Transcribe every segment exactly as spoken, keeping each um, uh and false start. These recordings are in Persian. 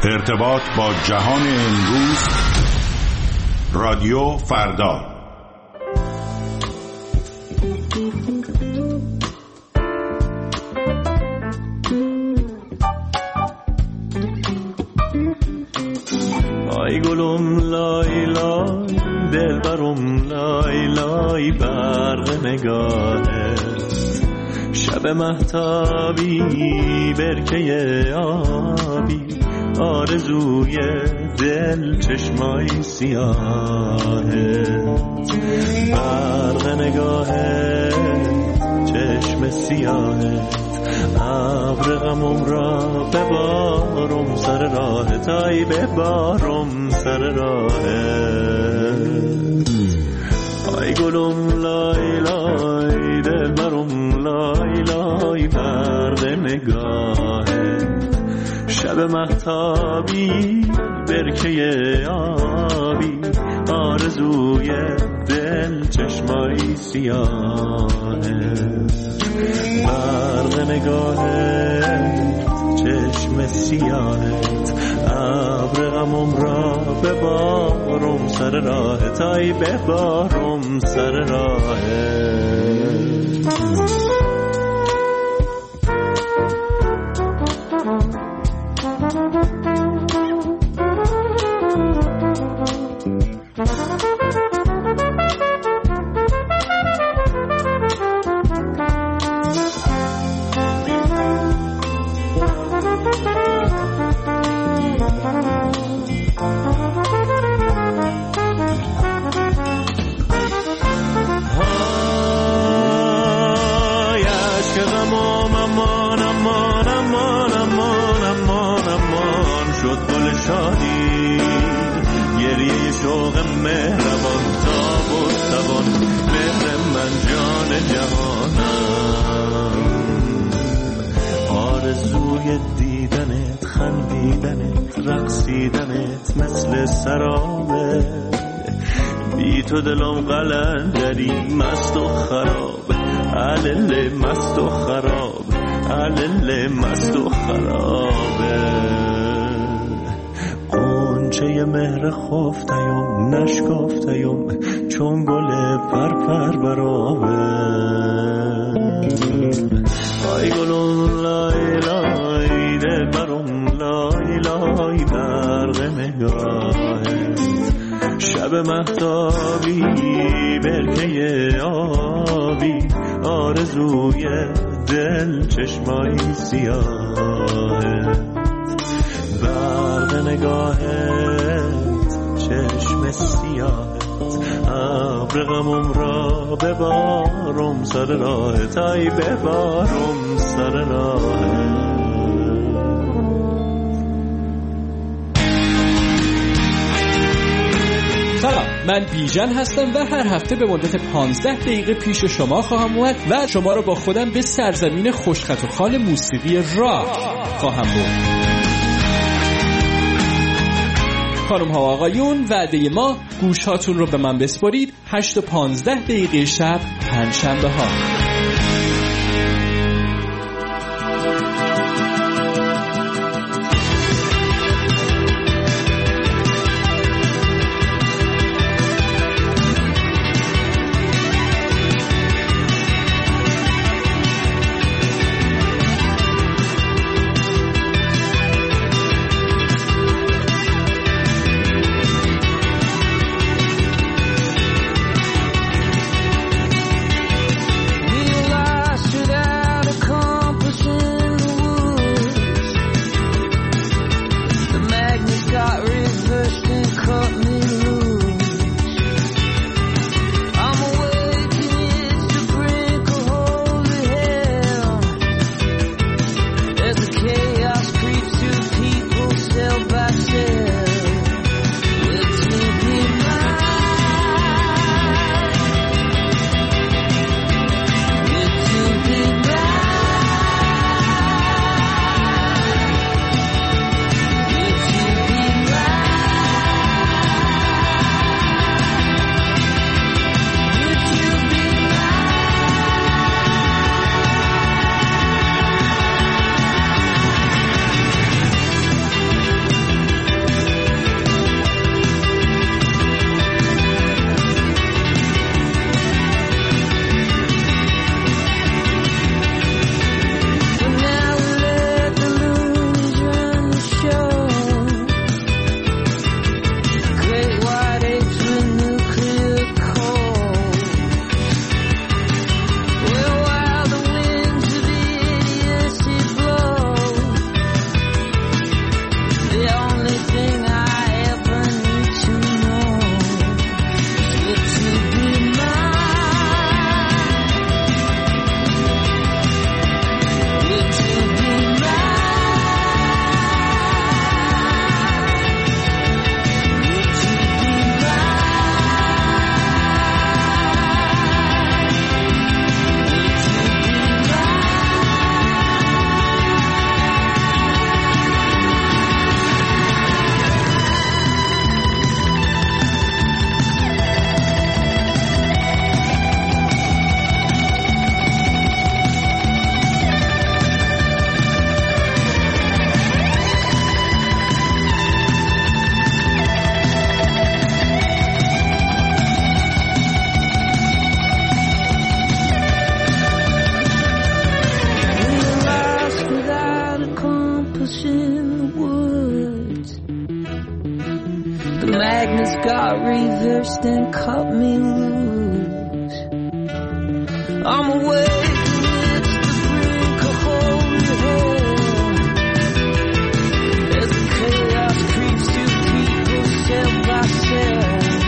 ارتباط با جهان امروز، رادیو فردا. آی گلم لای لای دلبرم لای لای برق نگاهت، شب مهتابی برکه آبی، آرزوی دل چشمای سیاهت، برق نگاهت چشم سیاهت، ابر غمم را ببارم سر راهت، ای ببارم سر راهت. آی گلم لای لای دلبرم لای لای برق نگاهت، شب مهتابی برکه آبی، آرزوی دل چشمای سیاهت، برق نگاهت چشم سیاهت، ابر غمم را ببارم سر راهت، ای ببارم سر راهت. دیدنت خندیدنت رقصیدنت مثل سرابه، بی تو دلم قلندری مست و خراب، علل مست و خراب، علل مست و خرابه. قنچه مهر خفتیم نشکفتیم چون گل پرپر برابه، آی گلون لای لای دلبرم لای لای برق نگاهت، شب مهتابی برکه آبی، آرزوی دل چشمای سیاهت، برق نگاهت چشم سیاهت، ابر غمم را ببارم سر راهت، ای ببارم سر راهت. سلام، من بیژن هستم و هر هفته به مدت پانزده دقیقه پیش شما خواهم اومد و شما رو با خودم به سرزمین خوشخط و خال موسیقی راک خواهم برد. خانم ها و آقایون، وعده ما گوش هاتون رو به من بسپارید. هشت و پانزده دقیقه شب پنجشنبه ها. pushing the woods. The magnets got reversed and cut me loose. I'm away amidst the brink of holy hell. As the chaos creeps through people cell by cell.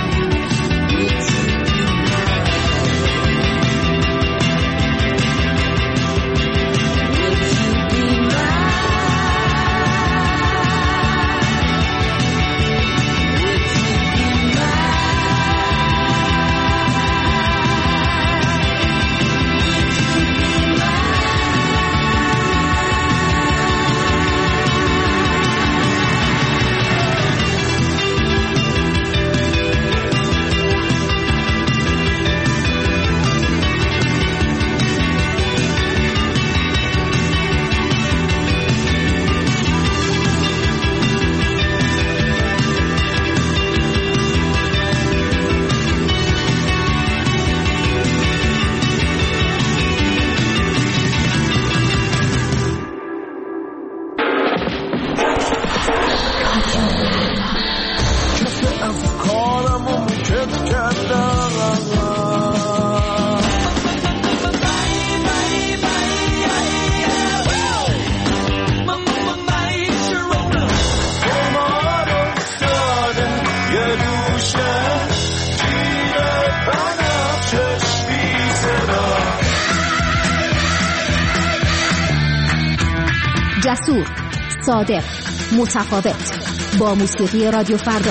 جسور، صادق، متفاوت با موسیقی رادیو فردا.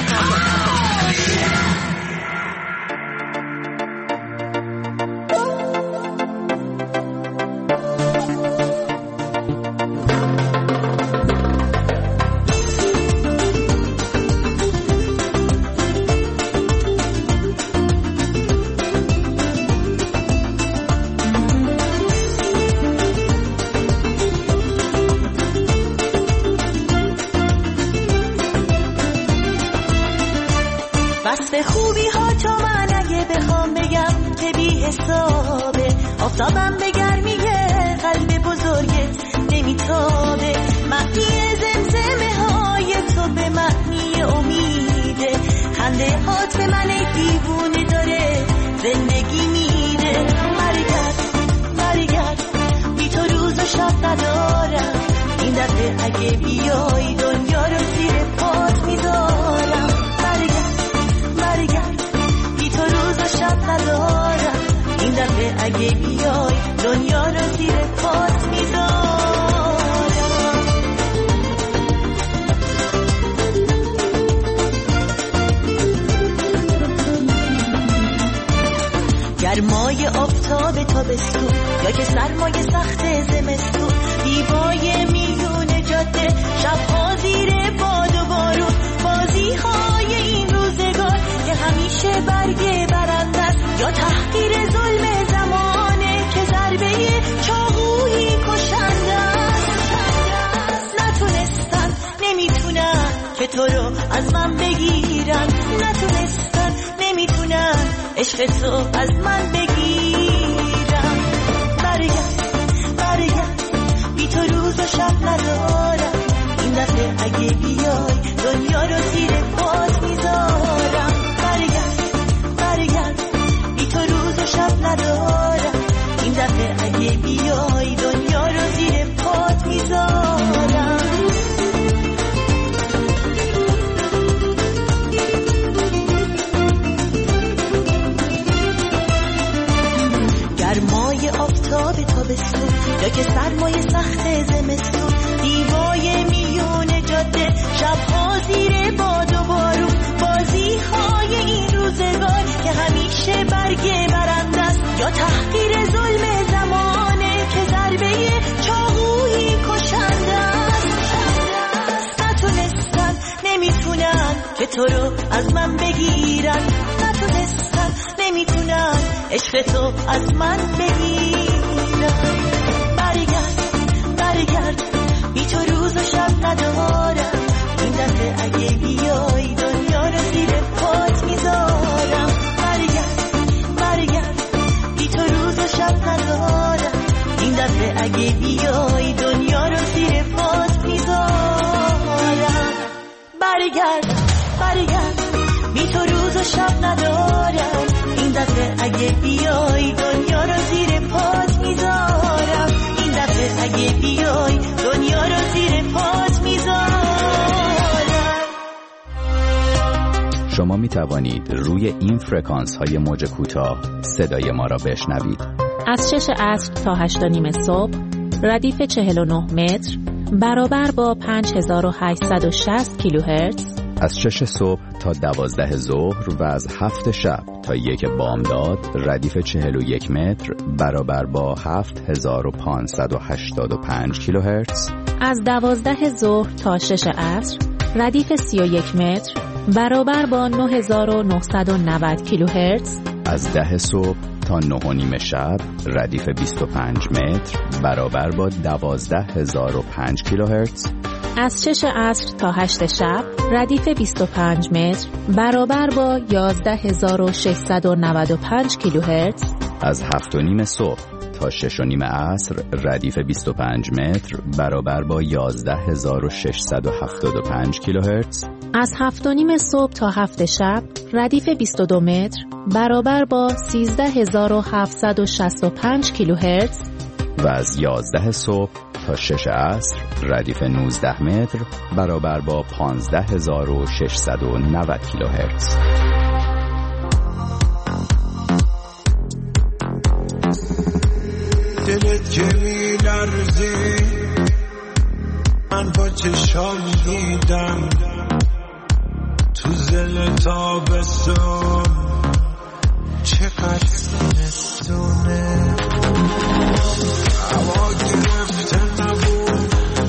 آفتابم به گرمی قلب بزرگت نمیتابه، معنی زمزمه های تو به معنی امیده، خنده هات به من دیوونه داره زندگی میده. برگرد برگرد بی تو روز و شب ندارم، این دفعه اگه بیای دنیا رو زیر پات میذارم. برگرد برگرد بی تو روز و شب ندارم، این دفعه اگه بیای دنیا رو زیر پات میذارم. گرمای آفتاب تابستون یا که سرمای سخت زمستون، دیوای میون جاده، شبها زیر باد و بارون، بازی های این روزگار که همیشه برگ برنده است یا تحقیر ظلم زمانه که ضربه چاقویی کشنده است. نتونستن نمیتونن که تو رو از من بگیرن، نتونستن نمیتونن عشق تو از من بگیرن. برگرد برگرد بی تو روز و شب ندارم، این دفعه اگه بیای دنیا رو زیر پات میذارم. برگرد برگرد بی تو روز و شب ندارم، این دفعه اگه بیای دنیا رو زیر پات میذارم. گرمای آفتاب تابستون یا که سرمای سخت زمستون، دیوای میون جاده، شبها زیر باد و بارون، بازی های این روزگار که همیشه برگ برنده است یا تحقیر ظلم زمانه که ضربه چاقویی کشنده است. نتونستن نمیتونن که تو رو از من بگیرن، نتونستن نمیتونن عشق تو از من بگیرن. برگرد برگرد بی تو روز و شب ندارم، این دفعه اگه بیای دنیا رو زیر پات میذارم. برگرد برگرد بی تو روز و شب ندارم، این دفعه اگه بیای دنیا رو زیر پات میذارم. شما می توانید روی این فرکانس های موج کوتاه صدای ما را بشنوید. از شش عصر تا هشت و نیم صبح ردیف چهل و نه متر برابر با پنج هزار و هشتصد و شصت کیلوهرتز. از شش صبح تا دوازده ظهر و از هفت شب تا یک بامداد ردیف چهل و یک متر برابر با هفت هزار و پانصد و هشتاد و پنج کیلوهرتز. از دوازده ظهر تا شش عصر ردیف سی و یک متر برابر با نه هزار و نهصد و نود کیلوهرتز. از ده صبح تا نه و نیم شب ردیف بیست و پنج متر برابر با دوازده هزار و پنج کیلوهرتز. از شش عصر تا هشت شب ردیف بیست و پنج متر برابر با یازده هزار و ششصد و نود و پنج کیلوهرتز. از هفت و نیم صبح تا شش و نیم عصر ردیف بیست و پنج متر برابر با یازده هزار و ششصد و هفتاد و پنج کیلوهرتز. از هفت و نیم صبح تا هفت شب ردیف بیست و دو متر برابر با سیزده هزار و هفتصد و شصت و پنج کیلوهرتز. و از یازده صبح تا شش عصر ردیف نوزده متر برابر با پانزده هزار و ششصد و نود کیلوهرتز. دلت که می لرزی من با چشام دیدم تو زل تابستون چقدر زمستونه هوا گرفته نبود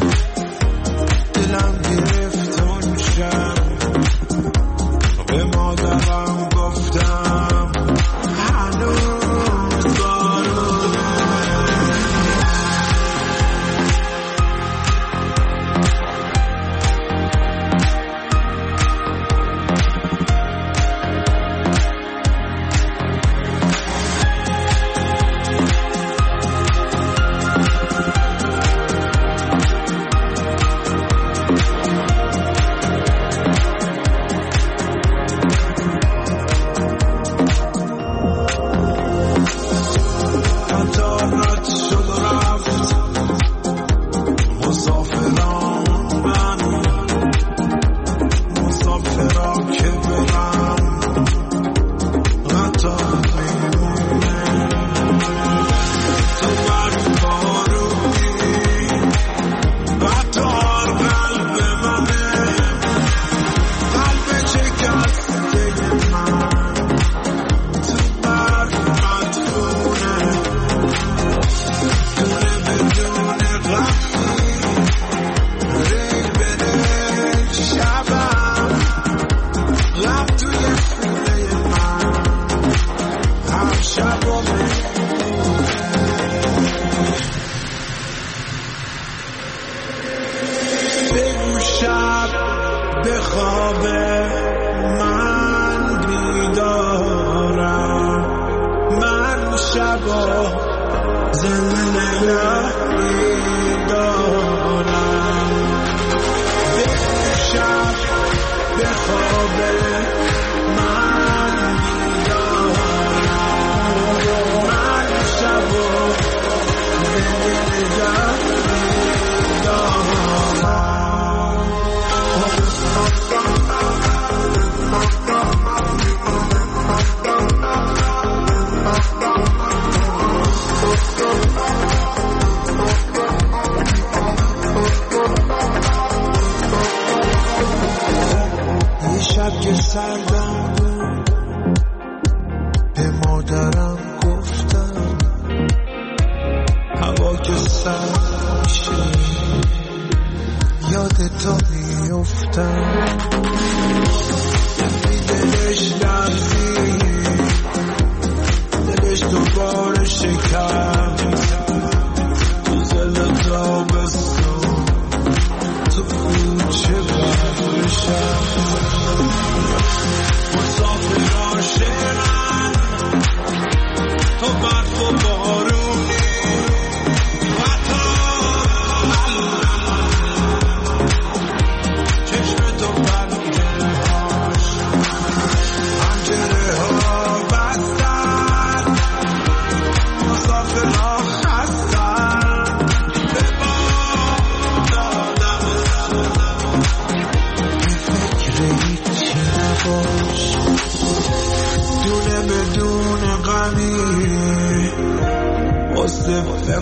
دلم گرفت اون شب به مادرم گفتم هنوز بارونه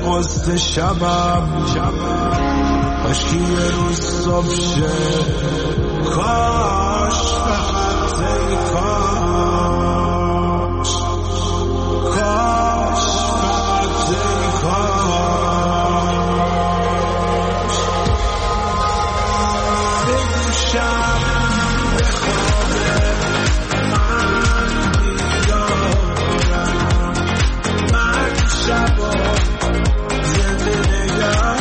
قصد شبم کاش که یه روز صبح شه کاش فقط ای کاش کاش فقط ای کاش بگوشم به خواب من بیدارم من شبا زنده نگه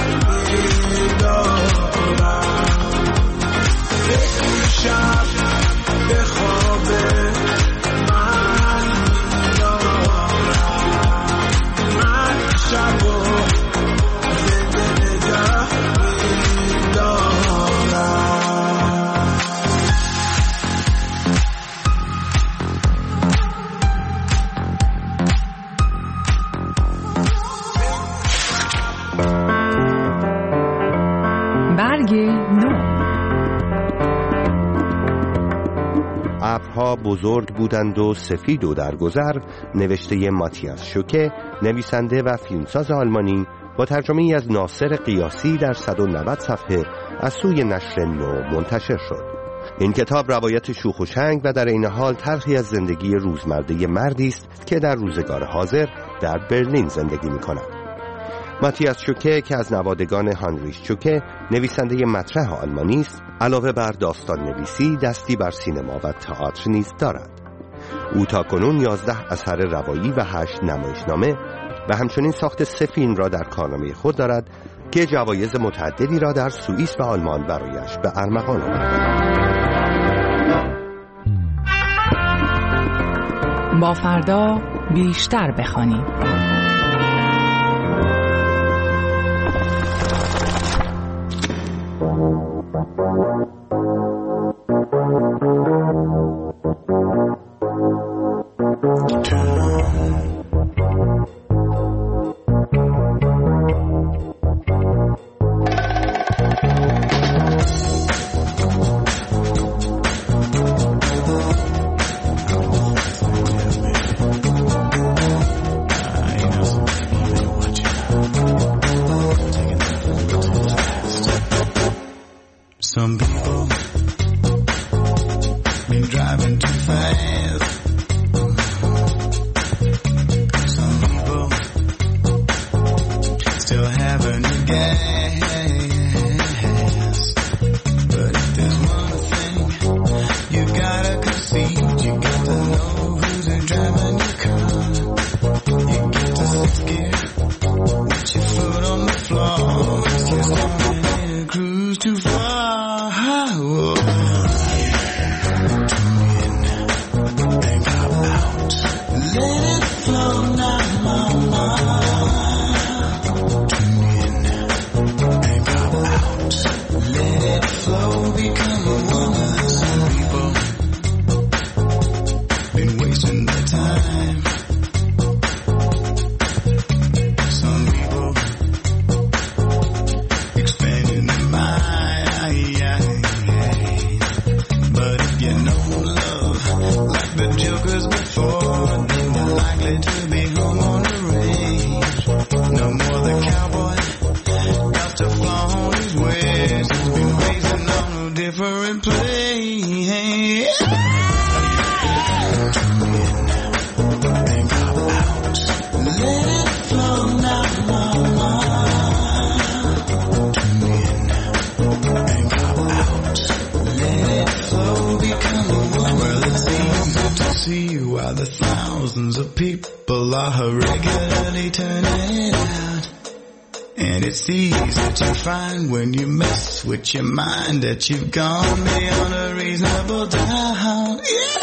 میدارم بگوشم به خواب من بیدارم من شبا زنده نگه میدارم برگ نو. ابرها بزرگ بودند و سفید و در گذر، نوشته ماتیاس شوکه، نویسنده و فیلمساز آلمانی، با ترجمه ای از ناصر قیاسی در صد و نود صفحه از سوی نشر نو منتشر شد. این کتاب روایت شوخ و شنگ و در این حال طرحی از زندگی روزمره مردی است که در روزگار حاضر در برلین زندگی می‌کند. ماتیاس شوکه که از نوادگان هانریش شوکه، نویسنده مطرح آلمانی است، علاوه بر داستان نویسی دستی بر سینما و تئاتر نیز دارد. او تاکنون یازده اثر روایی و هشت نمایشنامه و همچنین ساخت سه فیلم را در کارنامه خود دارد که جوایز متعددی را در سوئیس و آلمان برایش به ارمغان آورد. با فردا بیشتر بخوانیم. Some people been driving too fast. Some people still having gas. But if there's one thing you gotta concede, you got to know who's driving your car. You get to sixth gear with your foot on the floor. You're starting to cruise too far. The thousands of people are regularly turning it out. And it's easy to find when you mess with your mind that you've gone beyond a reasonable doubt. Yeah!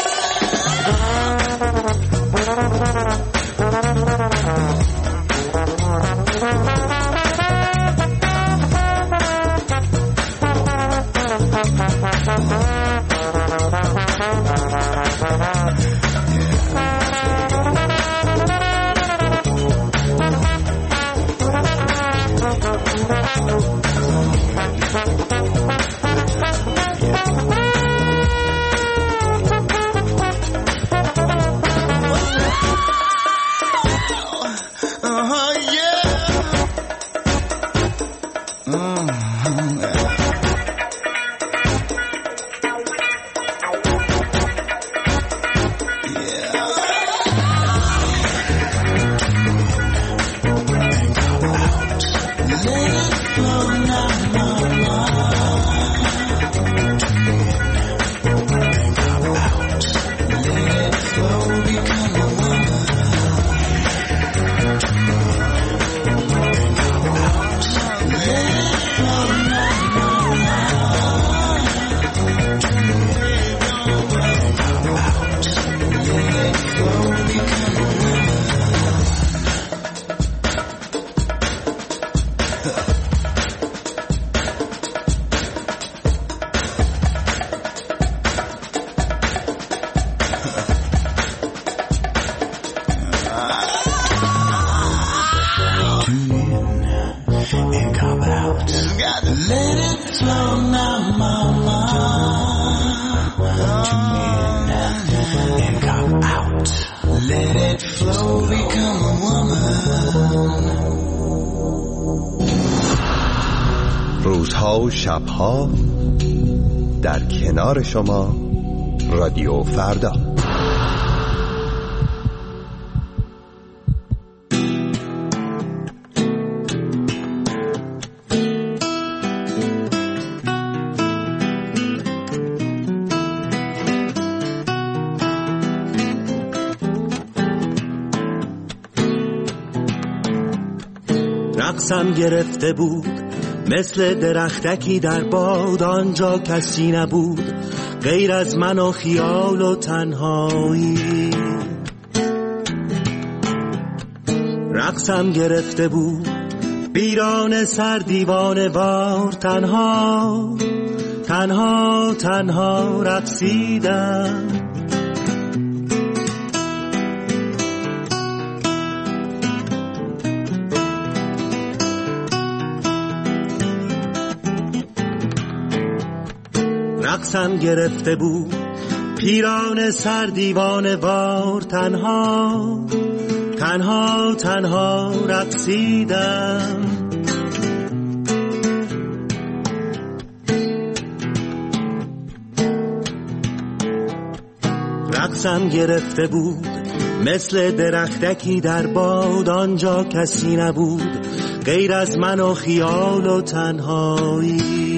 روزها و شبها در کنار شما رادیو فردا. رقصم گرفته بود مثل درختکی در باد، آنجا کسی نبود غیر از من و خیال و تنهایی. رقصم گرفته بود بیران سر دیوانه وار، تنها تنها تنها رقصیدم. رقصم گرفته بود پیران سر دیوانه وار، تنها تنها تنها رقصیدم. رقصم گرفته بود مثل درختکی در باد، آنجا کسی نبود غیر از من و خیال و تنهایی.